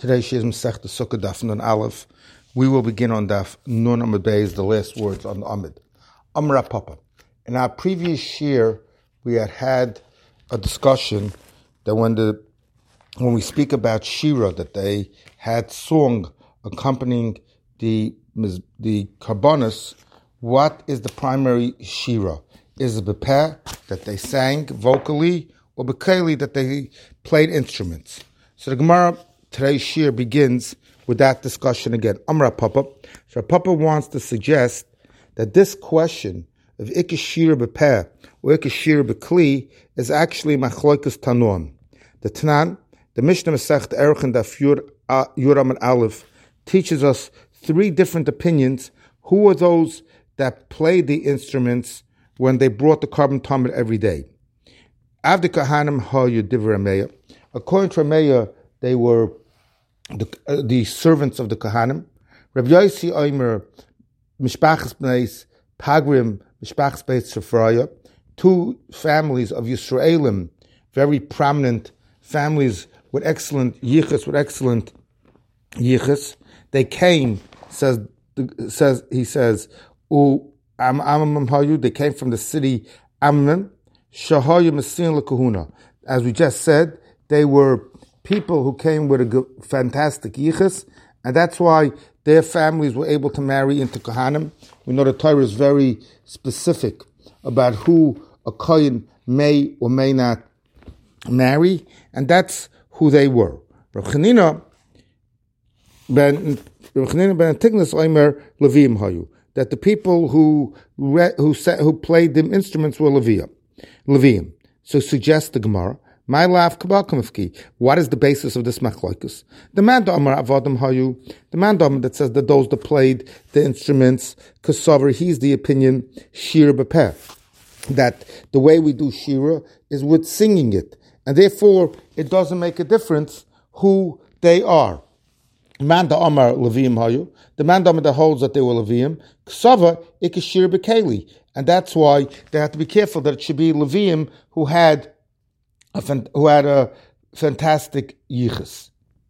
Today she is Masechta Sukkah Daf Nun Aleph. We will begin on Daf Nun Amud Beis, the last words on the Amud. Amra Papa. In our previous year, we had a discussion that when we speak about Shira, that they had song accompanying the Karbonos. What is the primary Shira? Is it Bepeh, that they sang vocally, or Bekeli, that they played instruments? So the Gemara today's shir begins with that discussion again. Amra Papa. So Papa wants to suggest that this question of Ikashir Bepeh or Ikashir Bekli is actually Machloikas Tanon. The Tanan, the Mishnah Masechet Erech Daf Yuram and Aleph, teaches us three different opinions. Who are those that played the instruments when they brought the carbon tamid every day? Avdi Kahanim Hayu Divrei Rameya. According to Rameya, they were the servants of the Kahanim. Rabbi Yossi Omer, Mishpachas Bneis Pagrim, Mishpachas Beis Sefraya, two families of Yisraelim, very prominent families with excellent yichus, They came, he says, they came from the city Amman, Shahayu Masin LeKahuna. As we just said, they were people who came with a fantastic yichus, and that's why their families were able to marry into Kohanim. We know the Torah is very specific about who a Kohen may or may not marry, and that's who they were. Rav Chanina ben Antigonus Omer Levim Hayu, that the people who played the instruments were Levim. So suggests the Gemara, my lav kabal kamifki. What is the basis of this machlokes? The man avodim hayu. The man that says that those that played the instruments, kasaver, he's the opinion shira bepeh, that the way we do shira is with singing it, and therefore it doesn't make a difference who they are. Man Amar Levim hayu. The man that holds that they were Levim, kasaver ikashir bekeli, and that's why they have to be careful that it should be Levim who had a fantastic yichus.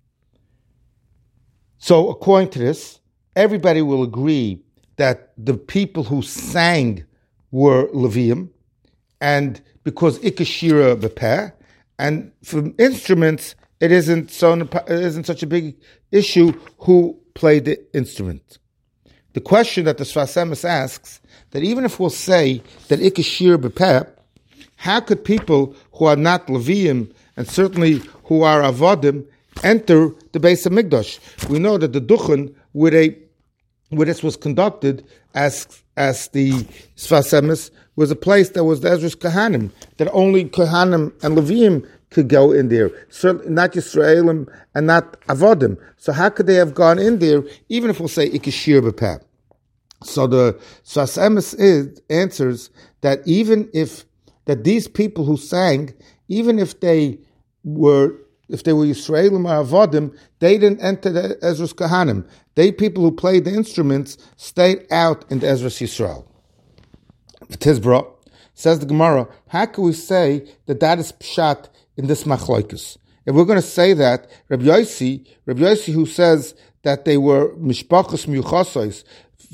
So according to this, everybody will agree that the people who sang were Levium, and because ikashira bepeh, and for instruments, it isn't such a big issue who played the instrument. The question that the Sfas Emes asks, that even if we'll say that ikashira bepeh, how could people who are not Leviim, and certainly who are Avodim, enter the Beis HaMikdash? We know that the Duchen, where this was conducted as the Sfas Emes, was a place that was the Ezra's Kahanim, that only Kahanim and Leviim could go in there. Certainly not Yisraelim and not Avodim. So how could they have gone in there, even if we'll say Ikashir B'Peh? So the Sfas Emes answers that that these people who sang, even if they were Yisraelim or Avodim, they didn't enter the Ezra's Kahanim. They people who played the instruments stayed out in the Ezra's Yisrael. Tizbra, says the Gemara, how can we say that is pshat in this machloikus? If we're going to say that, Rabbi Yossi who says that they were mishpachos miyuchasos,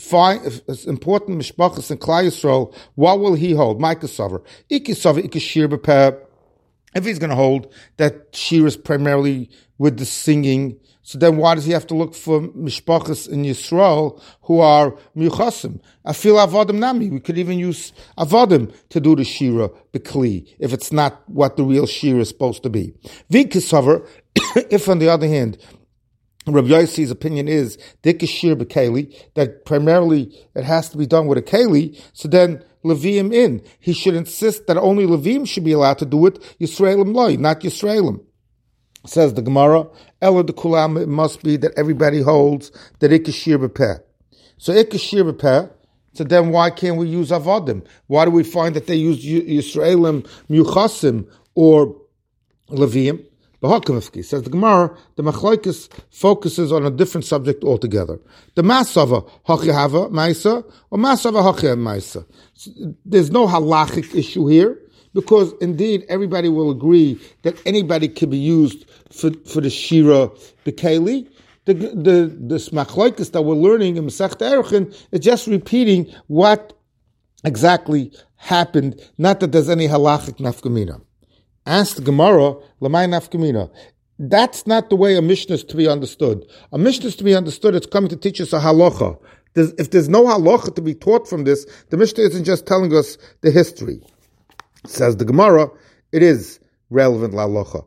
important mishpachos in Klal Yisrael, what will he hold? Ma'ikasaver. Ikisaver ikashir b'peh. If he's going to hold that shir is primarily with the singing, so then why does he have to look for mishpachos in Yisrael who are miyuchasim? I feel avodim nami. We could even use avodim to do the shira bekli if it's not what the real shir is supposed to be. V'kisaver, if on the other hand, Rabbi Yossi's opinion is dikashir bekeli, that primarily it has to be done with a keli, so then Leviim in. He should insist that only Leviim should be allowed to do it, Yisraelim loy, not Yisraelim. Says the Gemara, Ela de Kulam, it must be that everybody holds that ikashir bepeh. So ikashir bepeh, so then why can't we use avodim? Why do we find that they use Yisraelim, Muchasim, or Leviim? Says the Gemara, the Machlokes focuses on a different subject altogether. The Masava Hachihava Maisa or Masava Hachia Maisa. There's no halachic issue here, because indeed everybody will agree that anybody can be used for the Shira B'Keli. The Machloikis that we're learning in Masechta Erechim is just repeating what exactly happened, not that there's any halachic nafkamina. Ask the Gemara, Lamai nafkamina. That's not the way a Mishnah is to be understood. A Mishnah is to be understood, it's coming to teach us a halacha. If there's no halacha to be taught from this, the Mishnah isn't just telling us the history. Says the Gemara, it is relevant la halacha.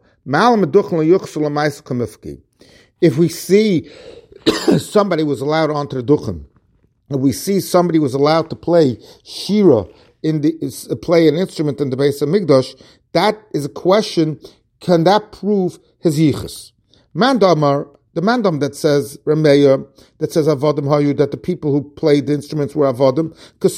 If we see somebody was allowed onto the duchen, and we see somebody was allowed to play shira play an instrument in the Beis Hamikdash, that is a question: can that prove his yichus? Mandamar, the mandam that says Rameya, that says avodim hayu, that the people who played the instruments were avodim.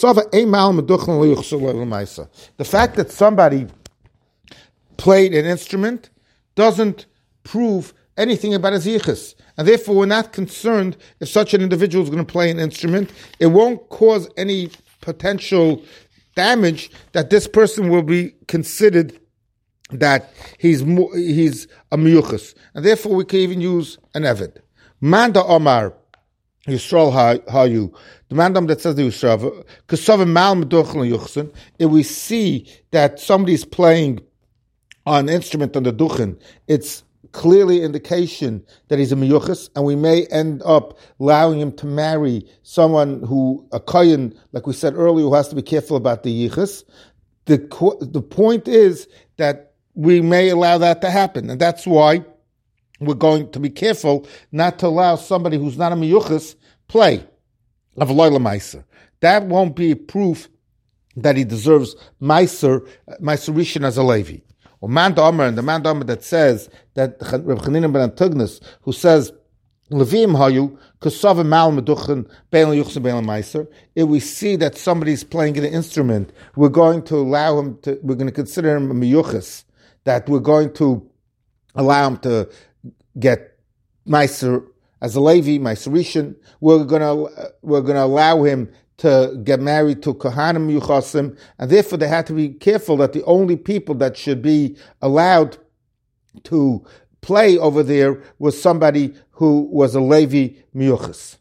The fact that somebody played an instrument doesn't prove anything about his yichus, and therefore we're not concerned if such an individual is going to play an instrument. It won't cause any potential damage that this person will be considered that he's a miyuchas, and therefore we can even use an eved. Manda Omar Yisrael Hayu, the mandam that says the Yisrael, Kesavim Mal Meduchel Yuchsin. If we see that somebody's playing on an instrument on the duchen, it's clearly indication that he's a miyuchas, and we may end up allowing him to marry someone who, a kohen, like we said earlier, who has to be careful about the yichus. The point is that we may allow that to happen, and that's why we're going to be careful not to allow somebody who's not a miyuchas play of a loyla meiser. That won't be proof that he deserves meiser rishon as a levi. Or man Omer, and the man Omer that says that Reb Chanina ben Antugnas, who says Levim hayu kasavim mal meduchen bein yuchsen bein meiser. If we see that somebody's playing an instrument, we're going to allow him to. We're going to consider him a miyuchas. That we're going to allow him to get meiser as a levi, meiser rishon. We're going to allow him to get married to Kohanim Yuchasim, and therefore they had to be careful that the only people that should be allowed to play over there was somebody who was a Levi Miyuchas.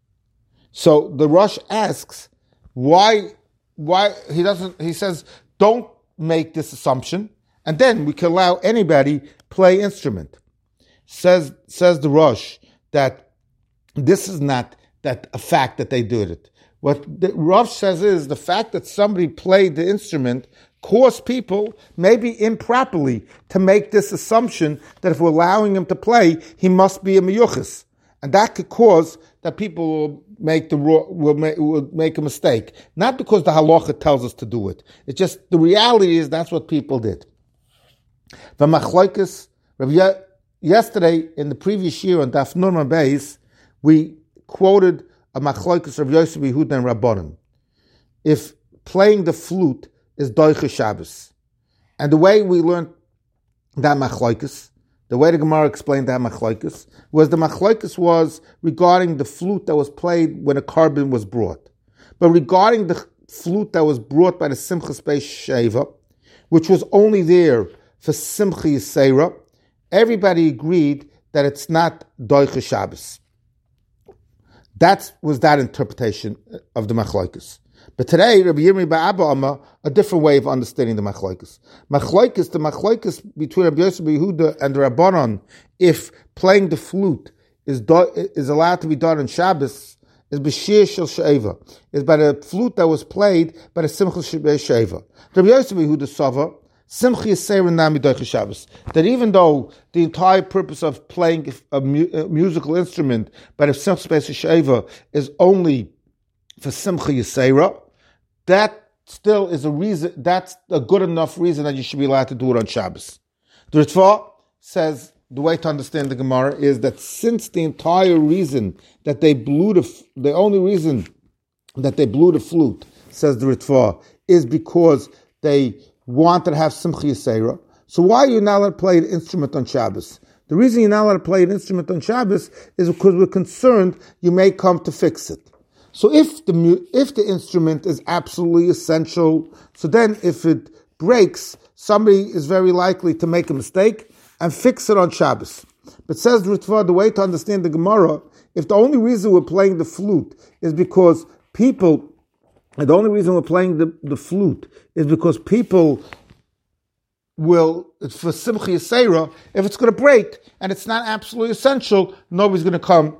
So the Rosh asks, why he says, don't make this assumption, and then we can allow anybody play instrument. Says the Rosh that this is not that a fact that they did it. What the Rav says is the fact that somebody played the instrument caused people, maybe improperly, to make this assumption that if we're allowing him to play, he must be a miyuchas, and that could cause that people will make a mistake. Not because the halacha tells us to do it. It's just the reality is that's what people did. The machloikis, yesterday in the previous year on Daf Nurma Beis, we quoted a machloikis of Yosef Yehuda and Rabbanim. If playing the flute is doiche Shabbos, and the way we learned that machloikis, the way the Gemara explained that machloikis, was the machloikis was regarding the flute that was played when a carbon was brought. But regarding the flute that was brought by the Simchas Beis Sheva, which was only there for Simcha Yisera, everybody agreed that it's not doiche Shabbos. That was that interpretation of the machlokes. But today, Rabbi Yirmi Ba'Abba Amma, a different way of understanding the machlokes. The machlokes between Rabbi Yosef Yehuda and the Rabbanon, if playing the flute is allowed to be done on Shabbos, is b'shir shel she'eva, is by the flute that was played by the Simcha She'eva. Rabbi Yosef Yehuda Sava, Simcha Yisera Nami Doiche Shabbos. That even though the entire purpose of playing a musical instrument by the Simcha She'eva is only for Simcha Yisera, that still is a reason. That's a good enough reason that you should be allowed to do it on Shabbos. The Ritva says the way to understand the Gemara is that since the entire reason that they blew the only reason that they blew the flute, says the Ritva, is because they wanted to have Simcha Yisera. So why are you not allowed to play an instrument on Shabbos? The reason you're not allowed to play an instrument on Shabbos is because we're concerned you may come to fix it. So if the instrument is absolutely essential, so then if it breaks, somebody is very likely to make a mistake and fix it on Shabbos. But says Ritva, the way to understand the Gemara, if the only reason we're playing the flute is because people, and the only reason we're playing the flute is because people will, it's for Simcha Yisera, if it's going to break and it's not absolutely essential, nobody's going to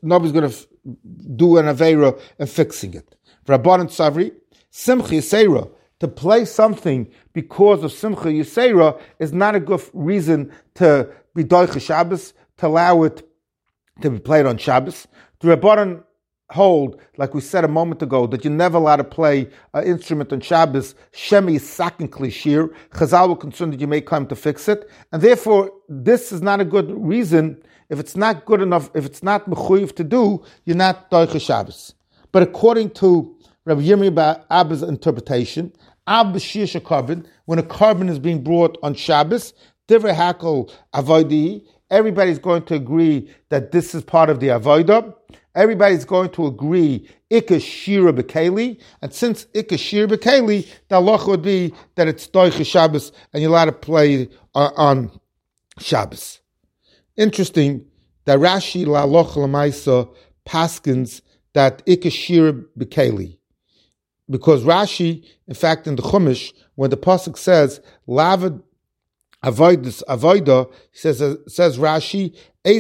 do an Aveira and fixing it. Rabbanan Savri, Simcha Yisera, to play something because of Simcha Yisera is not a good reason to be Doicha Shabbos, to allow it to be played on Shabbos. The Rabbanan hold, like we said a moment ago, that you're never allowed to play an instrument on Shabbos. Shemi is sakin klishir. Chazal were concerned that you may come to fix it, and therefore this is not a good reason. If it's not good enough, if it's not mechuyev to do, you're not doicha Shabbos. But according to Rabbi Yirmiyah Abba's interpretation, Ab b'shir carbon, when a carbon is being brought on Shabbos, divrei hakel avoidi, everybody's going to agree that this is part of the avodah. Everybody's going to agree Ika Shira Bekeli, and since Ika Shira Bekeli, the halacha would be that it's Doicha Shabbos and you're allowed to play on Shabbos. Interesting that Rashi La Halacha L'Maisa paskins that Ika Shira Bekeli, because Rashi, in fact, in the Chumash, when the pasuk says Lavad Avoida, says Rashi,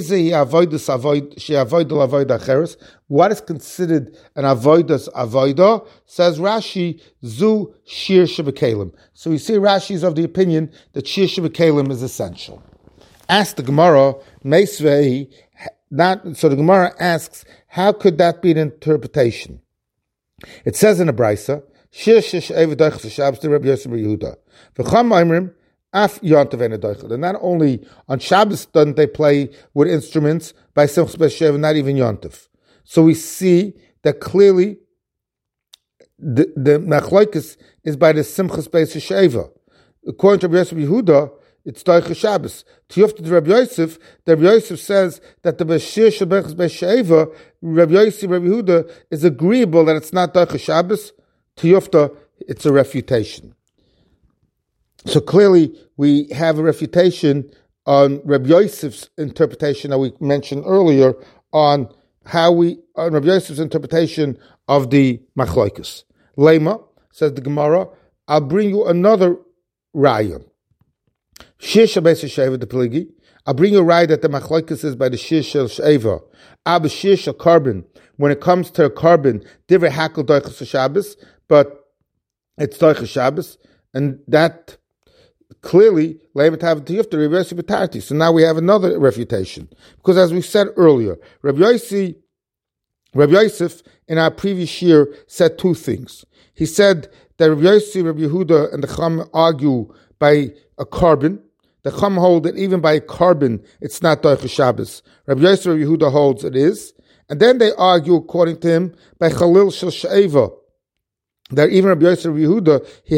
what is considered an avoidas avoida? Says Rashi, zu shir shebekalim. So we see Rashi is of the opinion that shir shebekalim is essential. Ask the Gemara, meisvei, so the Gemara asks, how could that be an interpretation? It says in the Brisa, shir she'ev doichas Shabbos to Rabbi Yosef Yehuda. V'cham ma'imrim, Af Yontav and Adoichel. And not only on Shabbos doesn't they play with instruments, by Simchas Beis Sheva, not even Yontav. So we see that clearly the Machloikis is by the Simchas Beis Sheva. According to Rabbi Yosef Yehuda, it's Doicha Shabbos. Tiyufta to Rabbi Yosef, the Rabbi Yosef says that the Bashir Shabbat Beis Sheva, Rabbi Yosef, Rabbi Yehuda, is agreeable that it's not Doicha Shabbos. Tiyufta, it's a refutation. So clearly, we have a refutation on Rabbi Yosef's interpretation that we mentioned earlier on Rabbi Yosef's interpretation of the Machloikus. Lema, says the Gemara, I'll bring you another raya. Shir Shabes Sheva the Pligi. I'll bring you a raya that the Machloikus is by the Shir Shel Sheva. Ab Shir Shel Carbon. When it comes to a carbon, divrei hakel doichas Shabbos, but it's doichas Shabbos, and that clearly, so now we have another refutation. Because as we said earlier, Rabbi Yosef in our previous year said two things. He said that Rabbi Yosef, Rabbi Yehuda, and the Chum argue by a carbon. The Chum hold that even by a carbon, it's not Doicha Shabbos. Rabbi Yosef, Rabbi Yehuda holds it is. And then they argue, according to him, by Chalil Shel She'eva, that even Rabbi Yosef, Rabbi Yehuda, he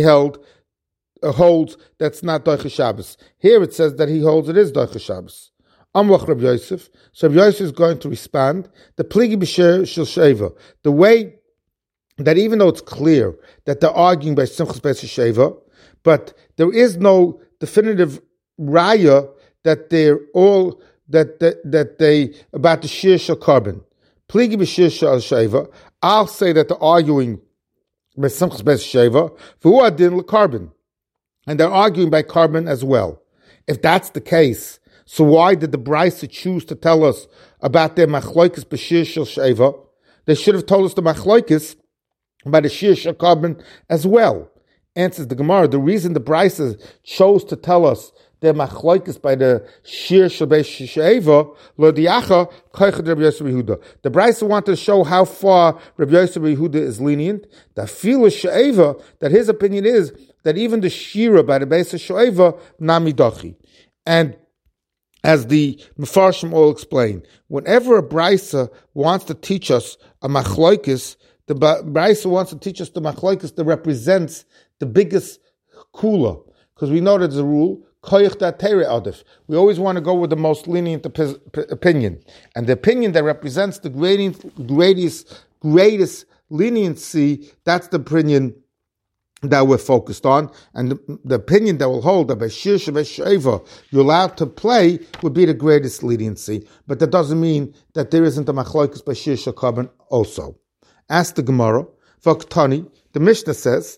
holds that's not Doicha Shabbos. Here it says that he holds it is Doicha Shabbos. Amlach Rabbi Yosef. So Rabbi Yosef is going to respond. The Pligi B'Sher Shel Sheva. The way that even though it's clear that they're arguing by Simchas Beis Sheva, but there is no definitive raya that they're all that they about the Shir Shel Carbon. Pligi B'Sher Shel Sheva. I'll say that they're arguing by Simchas Beis Sheva. V'hu adin l'carbon. And they're arguing by carbon as well. If that's the case, so why did the Brisa choose to tell us about their machloikis b'shir shel sheva? They should have told us the machloikis by the shir shel carbon as well. Answers the Gemara, the reason the Brisa chose to tell us their machloikis by the shir shel sheva, lo diacha koichad Rabbi Yosef Yehuda. The Brisa wanted to show how far Rabbi Yosef Yehuda is lenient. That fila sheva, that his opinion is that even the shira by the Beis Shoeva nami dochi. And as the Mefarshim all explain, whenever a Brisa wants to teach us a machloikis, the Brisa wants to teach us the machloikis that represents the biggest kula. Because we know that there's a rule, koyach da tere adif. We always want to go with the most lenient opinion. And the opinion that represents the greatest leniency, that's the opinion that we're focused on, and the opinion that will hold that by shir sheva you're allowed to play would be the greatest leniency. But that doesn't mean that there isn't a machlokes by shir shakabin also. Ask the Gemara, Vaktani, the Mishnah says,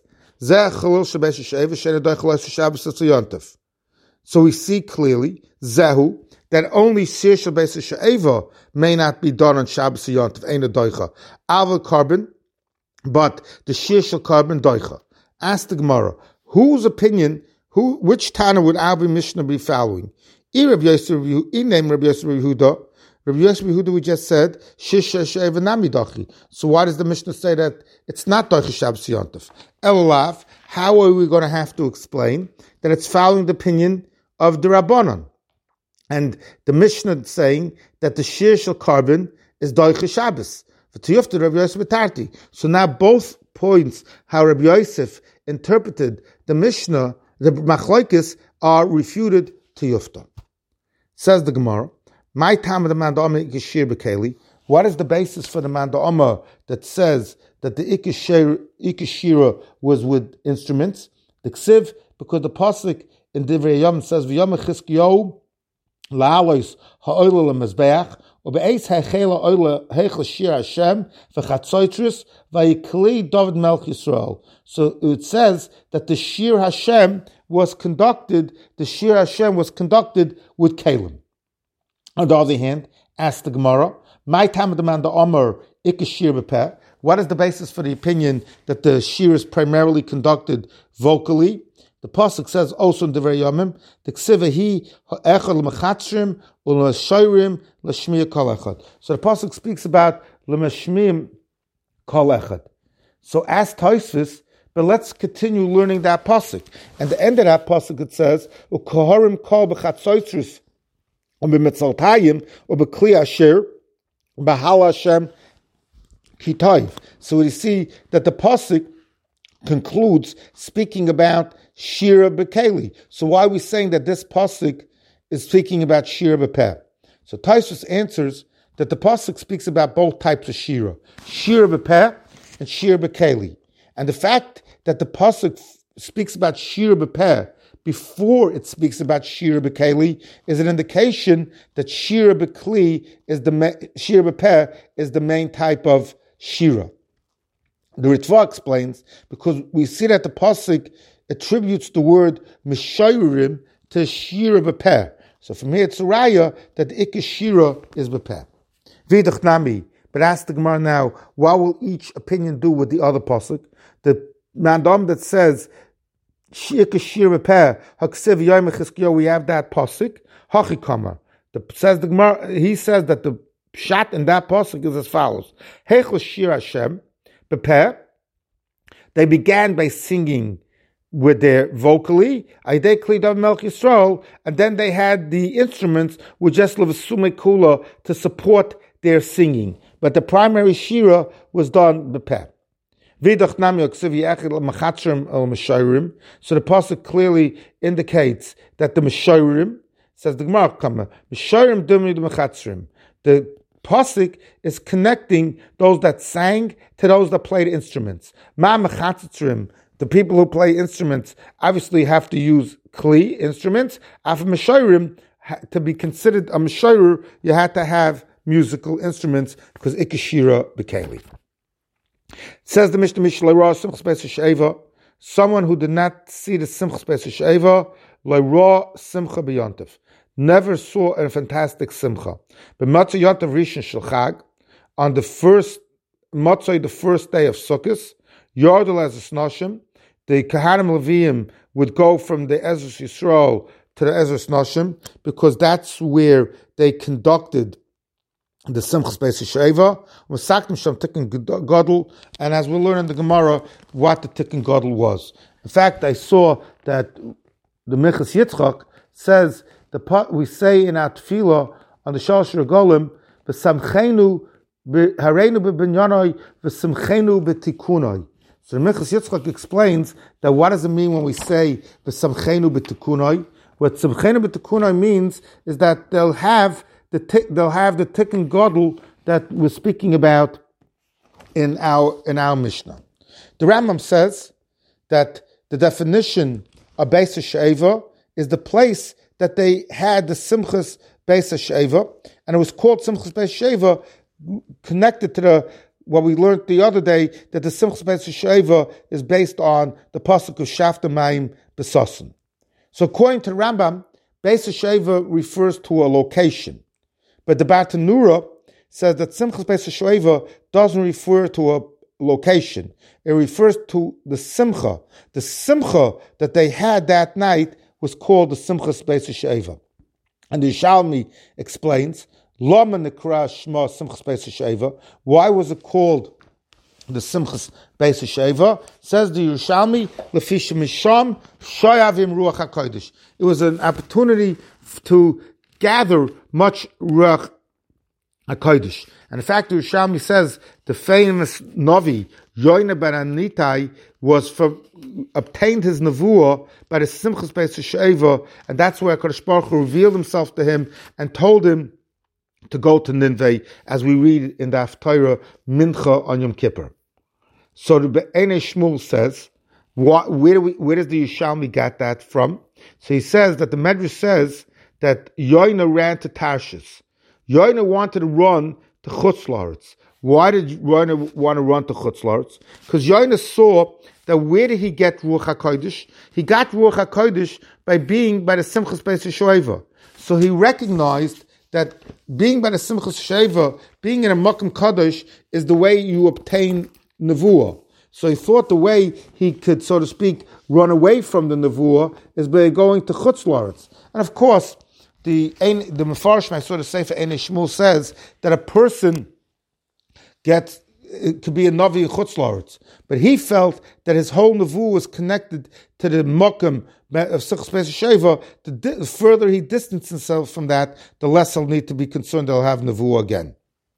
so we see clearly, Zehu, that only shir sheva may not be done on Shabbos Yontif, ain't a doicha. Aval carbon, but the shir shel carbon doicha. Ask the Gemara, which Tana would Albi Mishnah be following? Rabbi Yosef Yehuda, we just said, Shisha Sheva Namidachi. So why does the Mishnah say that it's not Doicha Shabbos Yontif? Elulav, how are we going to have to explain that it's following the opinion of the Rabbanon? And the Mishnah saying that the Shir Shel Carbon is Doicha Shabbos. So now both points how Rabbi Yosef interpreted the Mishnah, the Machlokes, are refuted to Yufta. Says the Gemara, my time of the Manda'ama Ikashir Bekeli. What is the basis for the Manda'ama that says that the Ikashira was with instruments? The Ksiv, because the Pasuk in Divrei Yom says, V'yom Chizkiyahu la'alois ha'oila l'mezbeach, u'be'ez ha'chela oila heichel shir Hashem v'chatzoitrus v'yikli David Melch Yisrael. So it says that the Shir Hashem was conducted with Kalim. On the other hand, ask the Gemara, my time of the man the Omer ikashir b'peh. What is the basis for the opinion that the shir is primarily conducted vocally? The pasuk says also in Divrei Yomim, the ksivahi ha'echad l'mechatzrim u'l'shayrim l'shmiya kol echad. So the pasuk speaks about l'meshmiyim kol echad. So ask Tosfos, but let's continue learning that pasuk. And the end of that pasuk it says, u'koharim kol b'chatzoitrus u'b'metzaltayim u'b'kli asher b'hal Hashem kitayv. So we see that the pasuk concludes speaking about Shira B'Keli. So why are we saying that this pasuk is speaking about Shira B'Peh? So Tosfos answers that the pasuk speaks about both types of Shira, Shira B'Peh and Shira B'Keli. And the fact that the pasuk speaks about Shira B'Peh before it speaks about Shira B'Keli is an indication that Shira B'Kli is Shira B'Peh is the main type of Shira. The Ritva explains, because we see that the pasuk attributes the word Meshayrim to Shira B'Peh. So from here it's a raya that the Ikka Shira is B'Peh. Vidach Nami. But ask the Gemara now, what will each opinion do with the other pasuk? The mandam that says Ikka Shira B'Peh, Haksiv Yom Chizkiyahu, we have that pasuk, Hachikama. Says the Gemara, he says that the pshat in that pasuk is as follows: Heichel Shir Hashem B'Peh. They began by singing with their vocally, Aidei Kli David Melch Yisrael, and then they had the instruments with just Levasume Kula to support their singing. But the primary shira was done B'Peh. Vidach Nami Oksiv Yechid L'Machatrim El Meshayrim. So the pasuk clearly indicates that the Meshayrim, says the Gemara, Meshayrim Dumni L'Machatrim. The pasuk is connecting those that sang to those that played instruments. Ma Mechatzrim, the people who play instruments obviously have to use kli instruments. After Meshayrim, to be considered a Meshayr, you had to have musical instruments because Ikashira B'Keli. Says the Mishnah Mishlei Simchas Beis Sheva, someone who did not see the Simchas Beis Sheva, Le'ra Simcha B'Yontif, never saw a fantastic Simcha. But Matzah Yontif Rishon Shel Chag, on the first Matzah, the first day of Sukkot, Yordel as a Snoshim, the Kahanim Leviim would go from the Ezras Yisrael to the Ezras Noshim, because that's where they conducted the Simchas Beis Sheva, Masaktim Sham Tikkun Gadol, and as we learn in the Gemara, what the Tikkun Gadol was. In fact, I saw that the Minchas Yitzchak says, we say in our Tefillah on the Shalosh Regalim, V'samchenu Hareinu B'Binyanoi V'samchenu B'Tikunoi. So the Minchas Yitzchak explains that what does it mean when we say V'samchenu B'Tikunoi? What Samchenu B'Tikunoi means is that they'll have the Tikkun Gadol that we're speaking about in our Mishnah. The Rambam says that the definition of Beis HaSheva is the place that they had the Simchas Beis HaSheva, and it was called Simchas Beis HaSheva, connected to what we learned the other day, that the Simchas Beis HaSheva is based on the pasuk of Shafta Mayim B'Sasan. So according to Rambam, Beis HaSheva refers to a location, but the Bartanura says that Simchas Beis HaSheva doesn't refer to a location. It refers to the Simcha. The Simcha that they had that night was called the Simchas Beis HaSheva. And the Yerushalmi explains, Lama Nikra Shma Simchas Beis HaSheva. Why was it called the Simchas Beis HaSheva? Says the Yerushalmi, Lefish Misham Shoyavim Ruach HaKodesh. It was an opportunity to gather much Ruach HaKodesh. And in fact, the Yerushalmi says the famous Navi, Yoina ben Anitai, obtained his Nevuah by the Simchas Beis HaSheva, and that's where HaKadosh Baruch Hu revealed himself to him and told him to go to Nineveh, as we read in the Haftarah Mincha on Yom Kippur. So the Be'enei Shmuel says, where does the Yerushalmi get that from? So he says that the Medrash says that Yoina ran to Tarshish. Yoina wanted to run to Chutz La'aretz. Why did Yoina want to run to Chutz La'aretz? Because Yoina saw that where did he get Ruach HaKodesh? He got Ruach HaKodesh by being by the Simchas Beis HaSheva. So he recognized that being by the Simchas Sheva, being in a Makom Kadosh, is the way you obtain Nevuah. So he thought the way he could, so to speak, run away from the Nevuah is by going to Chutz La'aretz. And of course, the Mefarshim, I sort of say for Ein Shmuel, says that a person it could be a Navi in Chutz La'aretz. But he felt that his whole Nevuah was connected to the Mokum of Simchas Beis HaSheva. The further he distanced himself from that, the less he'll need to be concerned he'll have Nevuah again.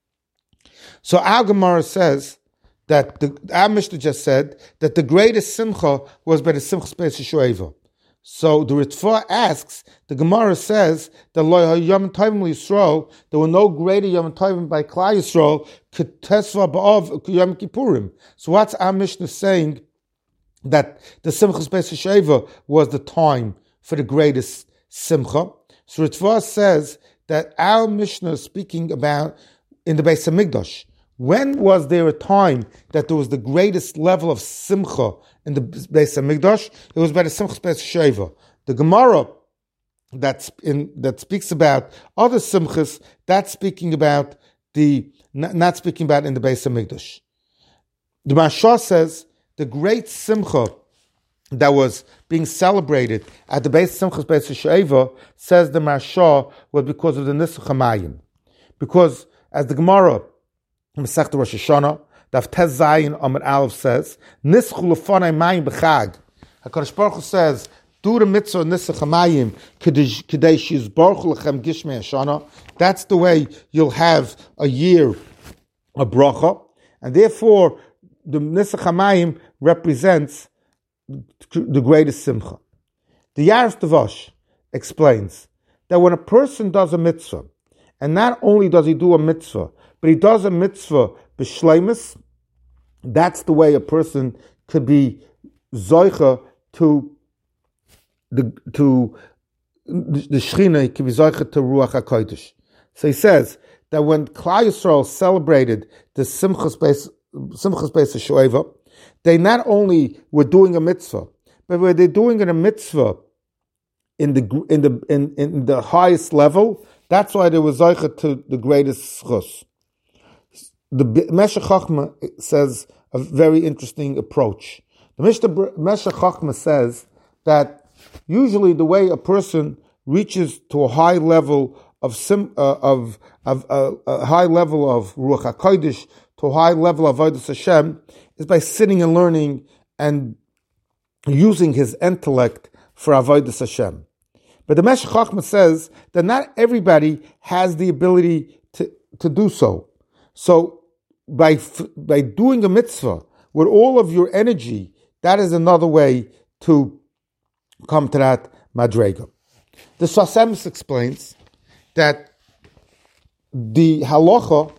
So our Gemara says that, our Mishnah just said, that the greatest Simcha was by the Simchas Beis HaSheva. So the Ritva asks, the Gemara says that Yom Tovim Yisrael, there were no greater Yom Tovim by Klal Yisrael, Ketesva B'Av Yom Kippurim. So what's our Mishnah saying? That the Simchas Beis HaSheva was the time for the greatest Simcha. So Ritva says that our Mishnah is speaking about in the Beis HaMikdash. When was there a time that there was the greatest level of Simcha in the Beis HaMikdash? It was by the Simchas Beis HaSheva. The Gemara that speaks about other Simchas, that's speaking about not speaking about in the Beis HaMikdash. The Maharsha says the great Simcha that was being celebrated at the Simchas Beis HaSheva, says the Maharsha, was because of the Nisuch HaMayim. Because as the Gemara Masechta Rosh Hashanah, Daf Tez Zayin Amud Aleph says, Nischu lefanai mayim b'chag. HaKadosh Baruch Hu says, do the mitzvah Nisuch HaMayim k'dei sheyizbaruchu lechem gishmei Hashanah. That's the way you'll have a year of bracha, and therefore the Nisuch HaMayim represents the greatest simcha. The Yaros Devash explains that when a person does a mitzvah, and not only does he do a mitzvah, but he does a mitzvah b'shleimus, that's the way a person could be zoicha to the Shechina, he could be zoicha to Ruach HaKodesh. So he says that when Klal Yisrael celebrated the Simchas Beis HaSheva, they not only were doing a mitzvah, but were they doing a mitzvah in the highest level. That's why they were zoicha to the greatest schus. The Meshech Chochmah says a very interesting approach. The Meshech Chochmah says that usually the way a person reaches to a high level of a high level of Ruach HaKodesh, to a high level of Avodas Hashem, is by sitting and learning and using his intellect for Avodas Hashem. But the Meshech Chochmah says that not everybody has the ability to do so. So by doing a mitzvah with all of your energy, that is another way to come to that madrega. The Sfas Emes explains that the halacha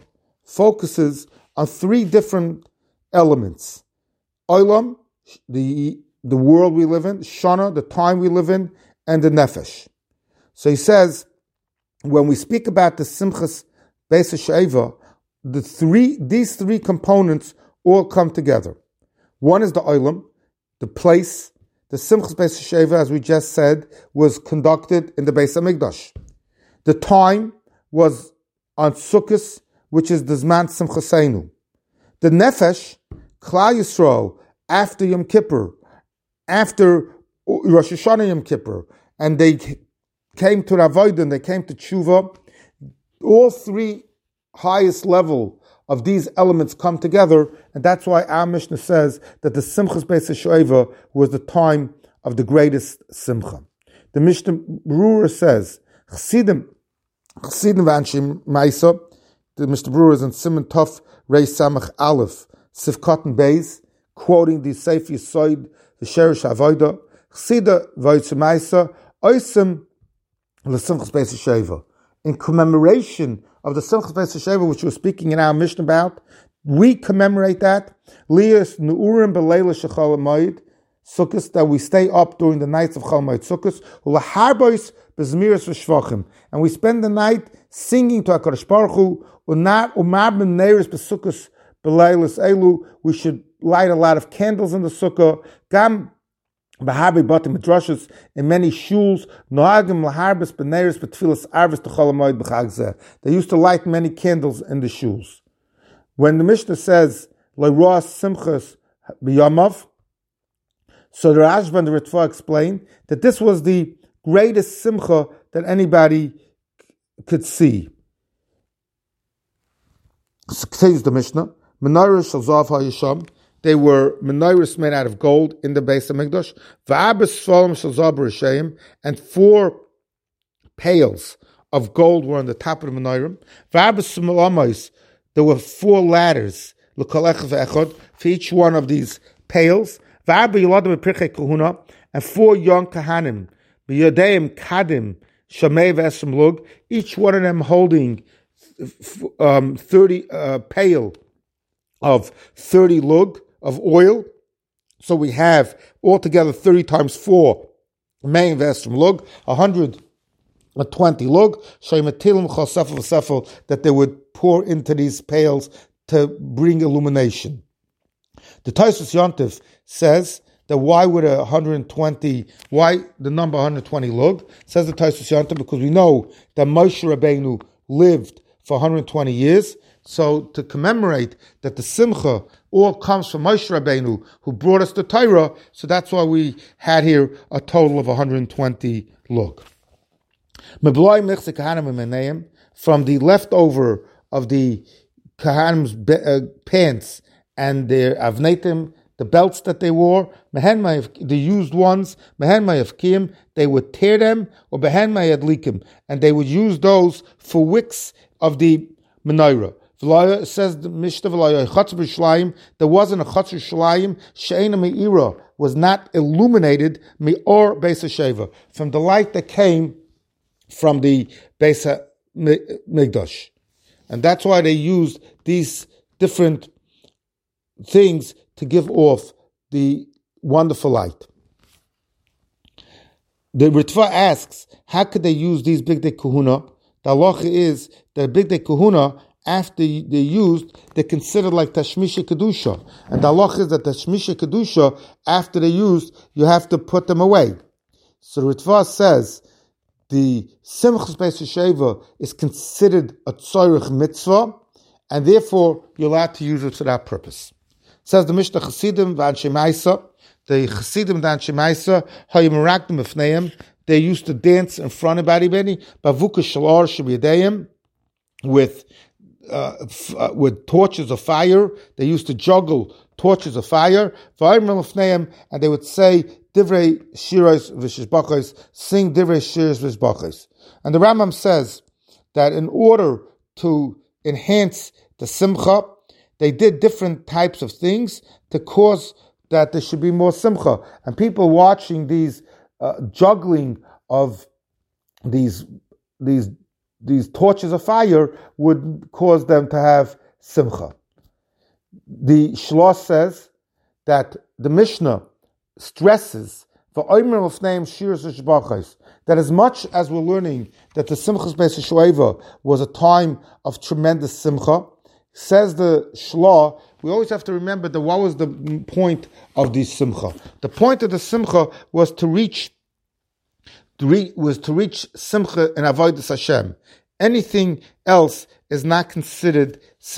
focuses on three different elements: olam, the the world we live in, Shana, the time we live in, and the Nefesh. So he says, when we speak about the Simchas Beis HaShoeva, these three components all come together. One is the Olam, the place. The Simchas Beis HaShoeva, as we just said, was conducted in the Beis HaMikdash. The time was on Sukkot, which is the Zman Simchaseinu. The Nefesh, Klal Yisrael, after Yom Kippur, after Rosh Hashanah Yom Kippur, and they came to Avodah, they came to Tshuva, all three highest level of these elements come together, and that's why our Mishnah says that the Simchas Beis HaShoeva was the time of the greatest Simcha. The Mishnah Berurah says, Chassidim v'anshim Maisa, the Mishnah Berurah is in Siman Tov Reis Samach Aleph, Sivkatan Beis, quoting the Sefer Yesod, the Sherish Avodah, Chassida v'Yitzu Maisa, Oisim l'Simchas Beis HaShoeva. In commemoration of the Simchas Beis HaShoeva, which we're speaking in our Mishnah about, we commemorate that. Lias Nu'urim B'Leila Shechol HaMoed, Sukkot, that we stay up during the nights of Chol Moed Sukkot, U'Laharbois B'Zmiras V'Shvachim, and we spend the night singing to HaKadosh Baruch Hu, U'Marbin Neiris B'Sukkot B'Leilas Elu, we should light a lot of candles in the Sukkah, Gam B'Harbi Batim Midrashos, in many shuls, Noagim Laharbis B'Neiris B'Tfilas Arvis T'Chol HaMoed B'Chag Zeh. They used to light many candles in the shuls. When the Mishnah says, Le'roas Simchas B'Yamav, so the Rashba and the Ritva explain that this was the greatest simcha that anybody could see. So continues the Mishnah, Menorah Shel Zav HaYisham, they were menorahs made out of gold in the Beis HaMikdash, V'abas Sfolim Shel Zav B'Rishaim, and 4 pails of gold were on the top of the menorah. V'abas Sumalamois, there were 4 ladders, L'Kol Echad V'Echad, for each one of these pails. V'abas Yoladim B'Pirchei Kahuna, and 4 young Kahanim, B'Yodeim Kadim, Shamei V'Esrim Lug, each one of them holding 30 pail of 30 lug of oil. So we have altogether 30 times 4 Mei V'Esrim Lug, 120 lug, Shematilim Chol Sefel V'Sefel, that they would pour into these pails to bring illumination. The Tosfos Yontif says that why the number 120 lug? Says the Tosfos Yontif, because we know that Moshe Rabbeinu lived for 120 years. So to commemorate that the Simcha all comes from Moshe Rabbeinu, who brought us the Torah, so that's why we had here a total of 120 lug. From the leftover of the Kahanim's pants and their avnetim, the belts that they wore, the used ones, they would tear them, or and they would use those for wicks of the menorah. It says the Mishnah, there wasn't a Chatzar Shalayim, She'ena Me'ira, was not illuminated, Me'or Beis HaShoeva, from the light that came from the Beis HaMikdash. And that's why they used these different things to give off the wonderful light. The Ritva asks, how could they use these Bigdei Kahuna? The halacha is that Bigdei Kahuna, after they're used, they're considered like Tashmisha Kedusha. And the halacha is that Tashmisha Kedusha, after they're used, you have to put them away. So Ritva says, the Simchas Beis HaShoeva is considered a tzorich mitzvah, and therefore you're allowed to use it for that purpose. Says the Mishnah, Chassidim v'Anshe Maisa, the Chassidim and Anshe Maisa, Hayim Rakdim Efneim, they used to dance in front of everybody, Bavuka Shalor Shabiyadayim, with torches of fire. They used to juggle torches of fire, and they would say Divrei Shiros V'Shishbachos, sing Divrei Shiros V'Shishbachos. And the Rambam says that in order to enhance the Simcha, they did different types of things to cause that there should be more Simcha. And people watching these juggling of these torches of fire would cause them to have Simcha. The Shlosh says that the Mishnah stresses for Omer of name Shiras Shbachos that as much as we're learning that the Simchas Beis Shoeva was a time of tremendous simcha, says the Shla, we always have to remember that what was the point of the simcha? The point of the simcha was to reach simcha in avodas Hashem. Anything else is not considered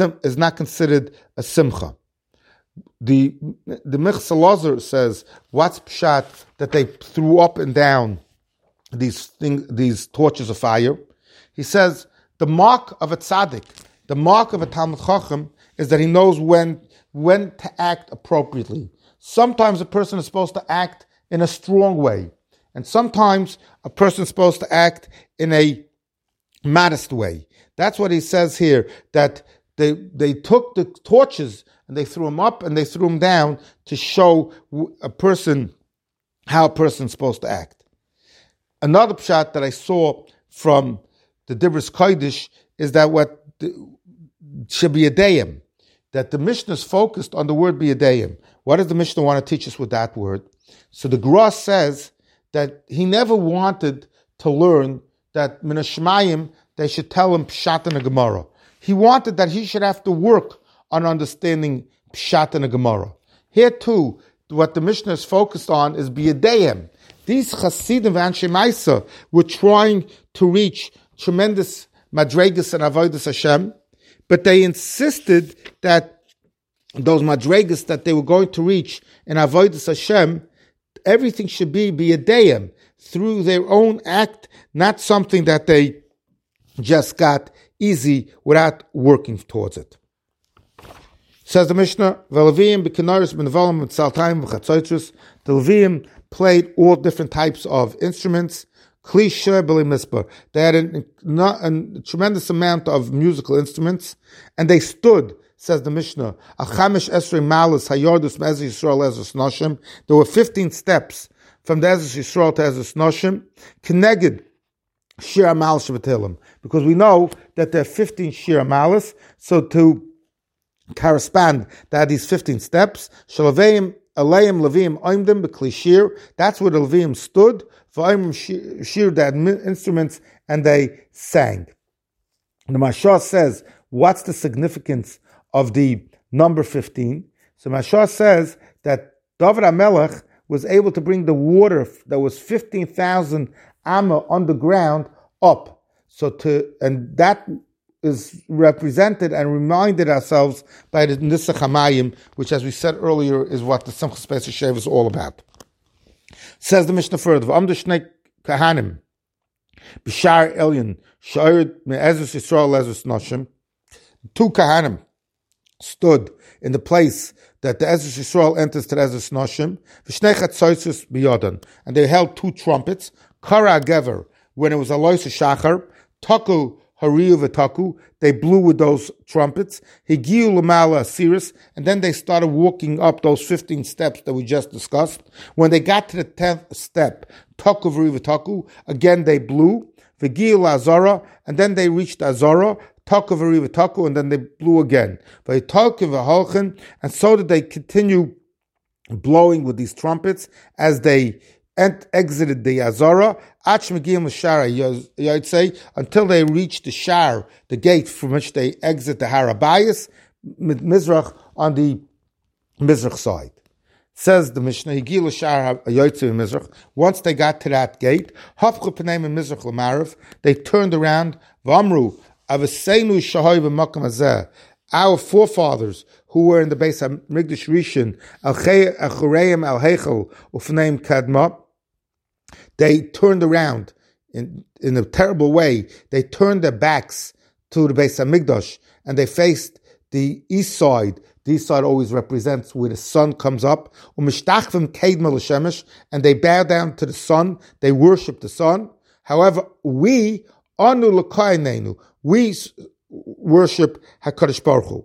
a simcha. The Michsel Lazar says, what's pshat that they threw up and down these torches of fire? He says the mark of a tzaddik, the mark of a Talmid Chacham, is that he knows when to act appropriately. Sometimes a person is supposed to act in a strong way, and sometimes a person is supposed to act in a modest way. That's what he says here, that they took the torches and they threw them up and they threw them down to show a person how a person's supposed to act. Another pshat that I saw from the Dibros Kodesh is that what should be a dayim, that the Mishnah is focused on the word biyadayim. What does the Mishnah want to teach us with that word? So the Gra says that he never wanted to learn that min hashmayim they should tell him pshat in a Gemara. He wanted that he should have to work on understanding pshat in a Gemara. Here too, what the Mishnah is focused on is biyadayim. These Chasidim and Anshe Maisa were trying to reach tremendous madregas and avodas Hashem, but they insisted that those madregas that they were going to reach in avodas Hashem, everything should be biyadayim, through their own act, not something that they just got easy without working towards it. Says the Mishnah, the Levium played all different types of instruments. They had a tremendous amount of musical instruments, and they stood, says the Mishnah, there were 15 steps from the Ezras Yisrael to Ezras Noshim, Keneged Shir Amalis Shabbatim, because we know that there are 15 Shir Amalis, so to correspond, that these 15 steps, Shalaveim Aleim Levim Oimdim B'Kli Shir, that's where the Levim stood, for Oimdim Shir, they had instruments, and they sang. The Mashah says, what's the significance of the number 15? So Mashah says that David HaMelech was able to bring the water that was 15,000 amma on the ground up. And that is represented and reminded ourselves by the Nisach HaMayim, which, as we said earlier, is what the Simchas Beis Sheva is all about. Says the Mishnah further, V'amdu Shnei Kahanim, B'shar Elyon, Sha'ir Me'ezrus Yisrael Ezrus Noshim, 2 Kahanim stood in the place that the Ezrus Yisrael enters to the Ezrus Noshim, V'shnei Chatzoisus B'yodan, and they held 2 trumpets, Kara Gever, when it was Alois Shachar, Taku Hariyu V'Taku, they blew with those trumpets, Higiu L'Mala Asiris, and then they started walking up those 15 steps that we just discussed. When they got to the 10th step, Taku Hariyu V'Taku, again they blew, V'Giu L'Azara, and then they reached Azara, Taku Hariyu V'Taku, and then they blew again. V'Taku V'Holchen, and so did they continue blowing with these trumpets as they exited the Azara, until they reached the Shar, the gate from which they exit the Harabayas, Mizrach, on the Mizrach side. Says the Mishnah, once they got to that gate, they turned around, our forefathers who were in the base of Migdash Rishon, Kadma, they turned around in a terrible way. They turned their backs to the Beis HaMikdash and they faced the east side. The east side always represents where the sun comes up. And they bow down to the sun. They worship the sun. However, we worship HaKadosh Baruch Hu.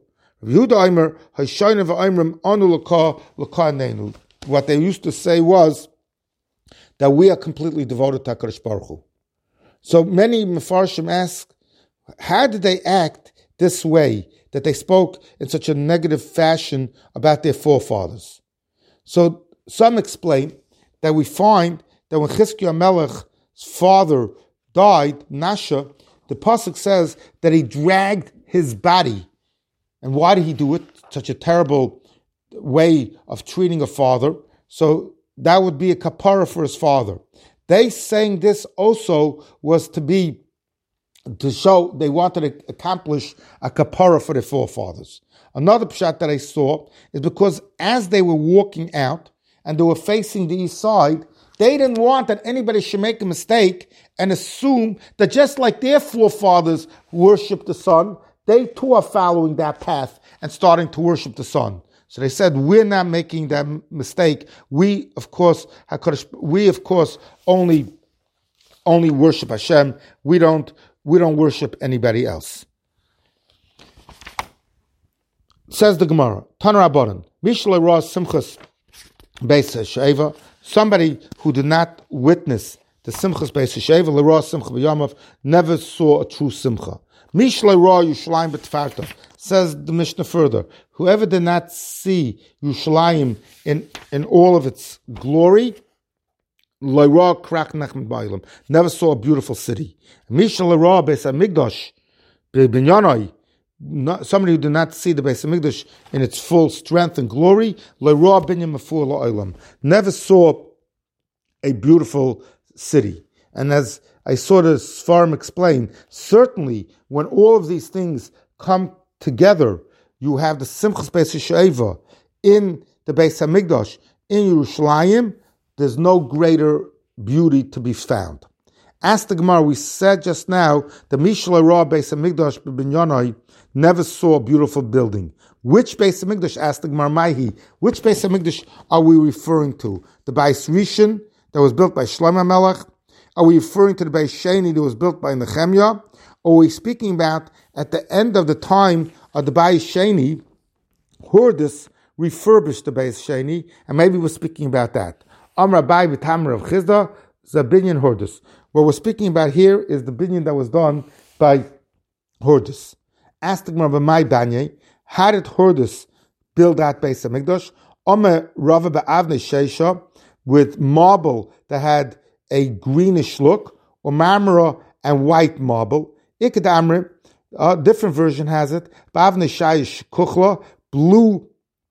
What they used to say was that we are completely devoted to HaKadosh Baruch Hu. So many Mefarshim ask, how did they act this way, that they spoke in such a negative fashion about their forefathers? So some explain that we find that when Chizkiah Melech's father died, Nasha, the pasuk says that he dragged his body. And why did he do it? Such a terrible way of treating a father. So that would be a kapara for his father. They saying this also was to show they wanted to accomplish a kapara for their forefathers. Another pshat that I saw is because as they were walking out and they were facing the east side, they didn't want that anybody should make a mistake and assume that just like their forefathers worshipped the sun, they too are following that path and starting to worship the sun. So they said, we're not making that mistake. We, of course, only worship Hashem. We don't worship anybody else. Says the Gemara, Tanar Rabbanan, Mishle Ra Simchas Beis Sheva, somebody who did not witness the Simchas Beis Sheva, L'Ra Simcha B'Yamav, never saw a true Simcha. Mishle Ra Yushalayim B'Tfarta, says the Mishnah further, whoever did not see Yushalayim in all of its glory, L'Ra Krak Nachman Ba'ilam, never saw a beautiful city. Mishle Ra Beis HaMikdash B'Binyanai, somebody who did not see the Beis HaMikdash in its full strength and glory, L'Ra Binyan Mafur La'olam, never saw a beautiful city. And as I saw the Sfarim explain, certainly when all of these things come together, you have the Simchas Beis Sheva in the Beis HaMikdash in Yerushalayim, there's no greater beauty to be found. Ask the Gemara, we said just now, the Mishle Ra Beis HaMikdash B'Binyanai never saw a beautiful building. Which Beis HaMikdash, asked the Gemara Maihi, which Beis HaMikdash are we referring to? The Beis Rishon that was built by Shlomo Melech? Are we referring to the Beis Sheni that was built by Nehemiah? Or are we speaking about at the end of the time of the Beis Sheni, Hordus refurbished the Beis Sheni, and maybe we're speaking about that. Amar Abai B'Tamar of Chizda, Zabinyan Hordus. What we're speaking about here is the binyan that was done by Hordus. Ask the Gemara B'Mai Banye, how did Hordus build that Beis HaMikdash? Omer Rava Ba'avnei Sheisha, with marble that had a greenish look, or marmara and white marble. Ikad Amr, a different version has it, Ba'avnei Shayish Kuchla, blue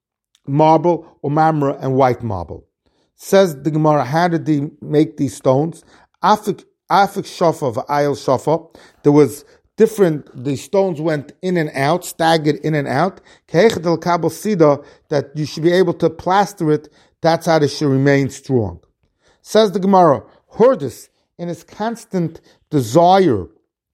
marble, or marmara and white marble. Says the Gemara, how did they make these stones? Afik Shafa V'ayel Shafa, there was the stones went in and out, staggered in and out. Ke'echad kabel sida, that you should be able to plaster it, that's how they should remain strong. Says the Gemara, Hordus, in his constant desire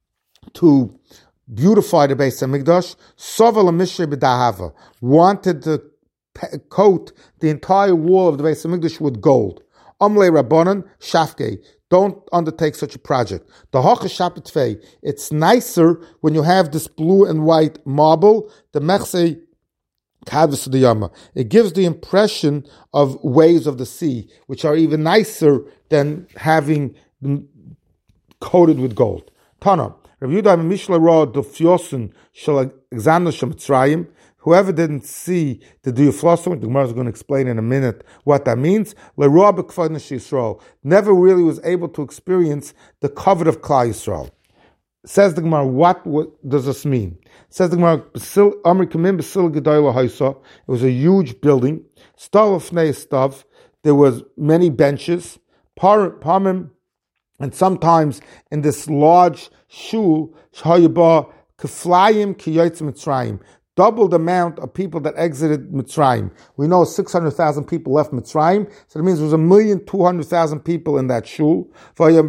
to beautify the Beis HaMikdash, Sovel HaMishrei B'Dahava, wanted to coat the entire wall of the Beis HaMikdash with gold. Amlei Rabbanan, Shafkei, don't undertake such a project. The Hocha Shapitvei, it's nicer when you have this blue and white marble, the Mechsei Kadvis of the Yama. It gives the impression of waves of the sea, which are even nicer than having them coated with gold. Tana, Rav Yehuda Mishle Ra Dufyosun Shel Alexander Shemitzrayim. Whoever didn't see the Duyuflosim, the Gemara is going to explain in a minute what that means. Le'roa b'kfad Nesh Yisrael, never really was able to experience the covet of Klal Yisrael. Says the Gemara, what does this mean? Says the Gemara, Amri Kamim B'sil Gedayla Haisa. It was a huge building. Stav Ofnei Stav. There was many benches. Parmim, and sometimes in this large shul, Shahayabah Keflayim Kiyotz Mitzrayim. Double the amount of people that exited Mitzrayim. We know 600,000 people left Mitzrayim, so that means there was 1,200,000 people in that shul. There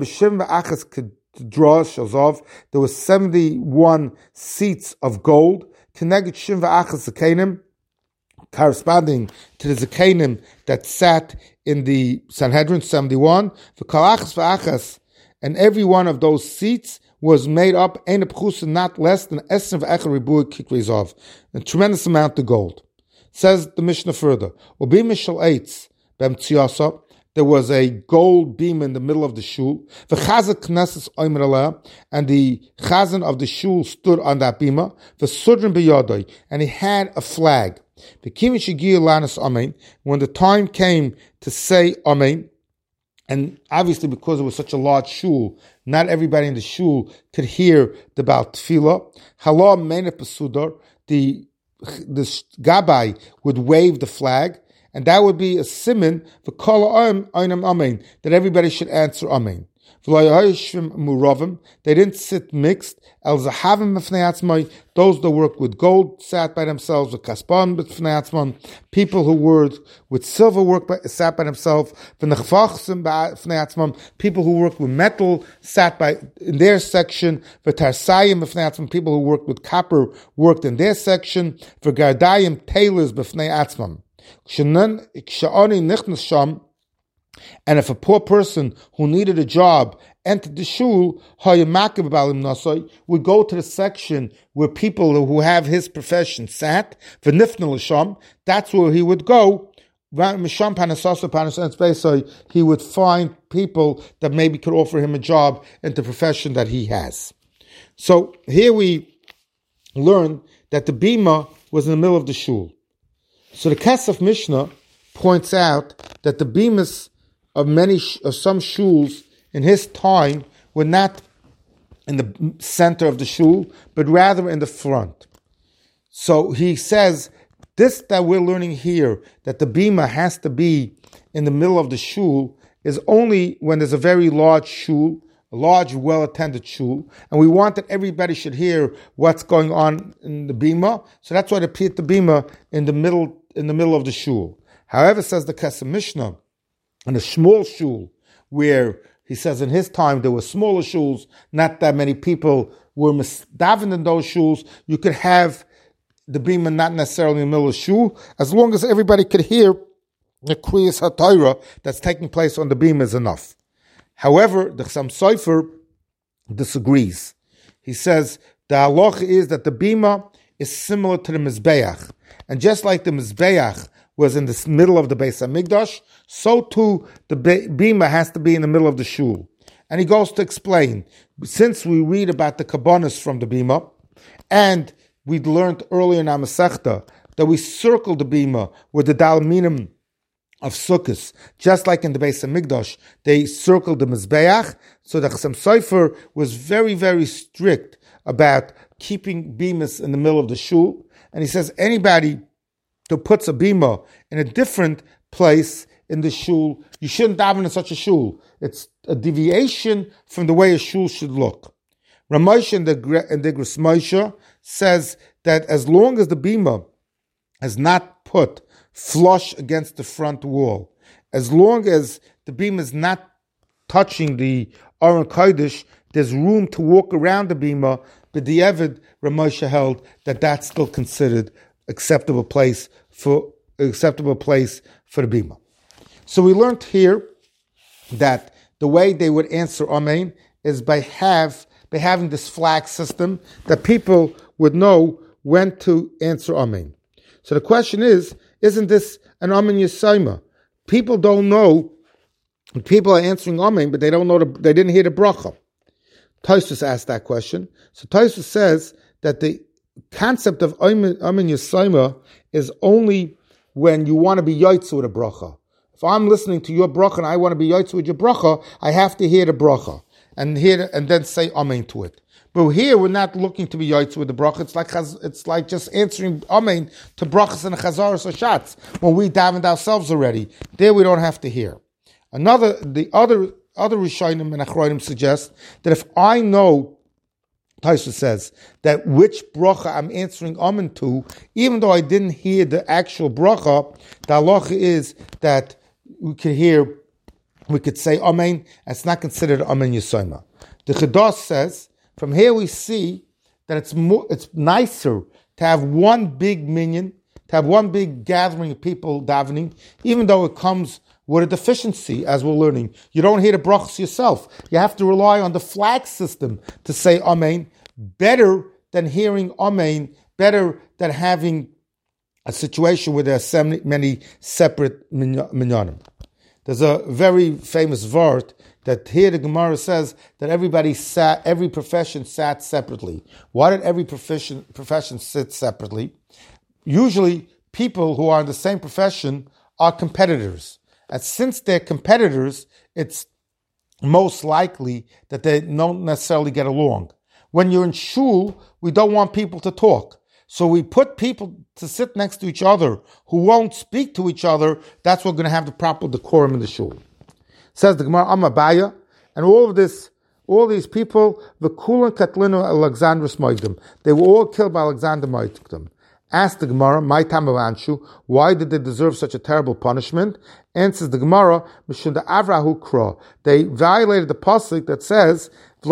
was 71 seats of gold, corresponding to the Zakanim that sat in the Sanhedrin, 71. And every one of those seats was made up, not less than a tremendous amount of gold. Says the Mishnah further, there was a gold beam in the middle of the shul, and the chazan of the shul stood on that bima, and he had a flag. The Kimi Shigiyu Lanas Amen, when the time came to say Amen, and obviously because it was such a large shul, not everybody in the shul could hear the Baal Tefillah. Hala Mene Pesudar, the Gabbai would wave the flag, and that would be a siman for Kol Einam Amen, that everybody should answer Amen. They didn't sit mixed. Those that worked with gold sat by themselves. People who worked with silver sat by themselves. People who worked with metal sat by in their section. People who worked with copper worked in their section. Tailors. And if a poor person who needed a job entered the shul, would go to the section where people who have his profession sat, that's where he would go. He would find people that maybe could offer him a job in the profession that he has. So here we learn that the bima was in the middle of the shul. So the Kesef Mishnah points out that the bimas of some shuls in his time were not in the center of the shul, but rather in the front. So he says, this that we're learning here, that the bima has to be in the middle of the shul, is only when there's a very large shul, a large, well-attended shul, and we want that everybody should hear what's going on in the bima. So that's why they put the bima in the middle of the shul. However, says the Kesef Mishnah, in a small shul, where he says in his time there were smaller shuls, not that many people were misdavened in those shuls, you could have the bima not necessarily in the middle of the shul, as long as everybody could hear the Kriyas HaTorah that's taking place on the bima is enough. However, the Chassam Sofer disagrees. He says the halacha is that the bima is similar to the Mizbeach, and just like the Mizbeach was in the middle of the Beis HaMikdash, so too the bima has to be in the middle of the shul. And he goes to explain, since we read about the kabbanis from the bima, and we learned earlier in our Masechta that we circled the bima with the dalminim of Sukkot, just like in the Beis HaMikdash, they circled the Mizbeach. So the Chassam Sofer was very, very strict about keeping bimas in the middle of the shul. And he says anybody who puts a bima in a different place in the shul, you shouldn't daven in such a shul. It's a deviation from the way a shul should look. Ramesh in the Gris Moshe says that as long as the bima is not put flush against the front wall, as long as the bima is not touching the Aron Kodesh, there's room to walk around the bima, but the Eved Ramesh held that that's still considered acceptable place for the bima. So we learned here that the way they would answer Amen is by having this flag system that people would know when to answer Amen. So the question is, isn't this an Amen Yisayma? People don't know. People are answering Amen, but they don't know. They didn't hear the bracha. Tosfos asked that question. So Tosfos says that the concept of Amen Yisayma is only when you want to be yotze with a bracha. If I'm listening to your bracha and I want to be yotze with your bracha, I have to hear the bracha and then say Amen to it. But here we're not looking to be yotze with the bracha. It's like just answering Amen to brachas and chazaros or shots when we davened ourselves already. There we don't have to hear. The other Rishonim and Achronim suggest that if I know, Tosfos says, that which bracha I'm answering Amen to, even though I didn't hear the actual bracha, the halacha is that we could say Amen, and it's not considered Amen Yisayma. The Chedos says, from here we see that it's nicer to have one big minyan, to have one big gathering of people davening, even though it comes with a deficiency, as we're learning. You don't hear the brachas yourself. You have to rely on the flag system to say Amen, better than hearing Amen, better than having a situation where there are so many separate minyanim. There's a very famous word that here the Gemara says that every profession sat separately. Why did every profession sit separately? Usually people who are in the same profession are competitors. And since they're competitors, it's most likely that they don't necessarily get along. When you're in shul, we don't want people to talk. So we put people to sit next to each other who won't speak to each other. That's what's going to have the proper decorum in the shul. Says the Gemara, Amabaya, and all these people, the Kulan Katlinu Alexander Smoidim, they were all killed by Alexander Moidim. Asked the Gemara, my time of Anshu, why did they deserve such a terrible punishment? Answers the Gemara, Mishunda Avrahu Kra. They violated the pasuk that says,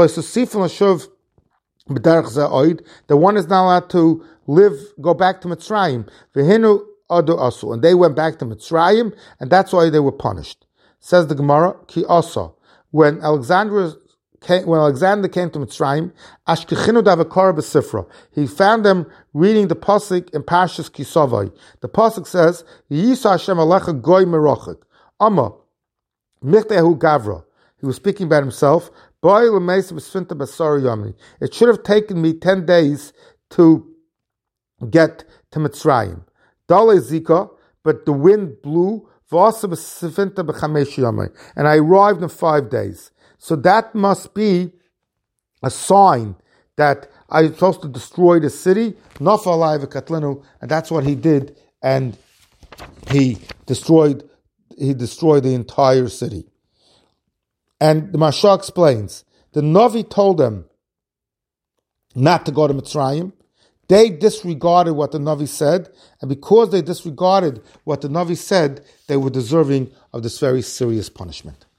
that one is not allowed to go back to Mitzrayim. And they went back to Mitzrayim, and that's why they were punished. Says the Gemara, Ki Asa. When Alexander came to Mitzrayim, Ashkechinu Davakar B'Sifra. He found them reading the pasuk in Parshas Kisavai. The pasuk says, Yisa Hashem Alecha Goy Merachik. Amma Michtehu Gavra. He was speaking about himself. It should have taken me 10 days to get to Mitzrayim. Dale Zika, but the wind blew, and I arrived in 5 days. So that must be a sign that I'm supposed to destroy the city, and that's what he did, and he destroyed the entire city. And the Maharsha explains, the Navi told them not to go to Mitzrayim. They disregarded what the Navi said, and because they disregarded what the Navi said, they were deserving of this very serious punishment.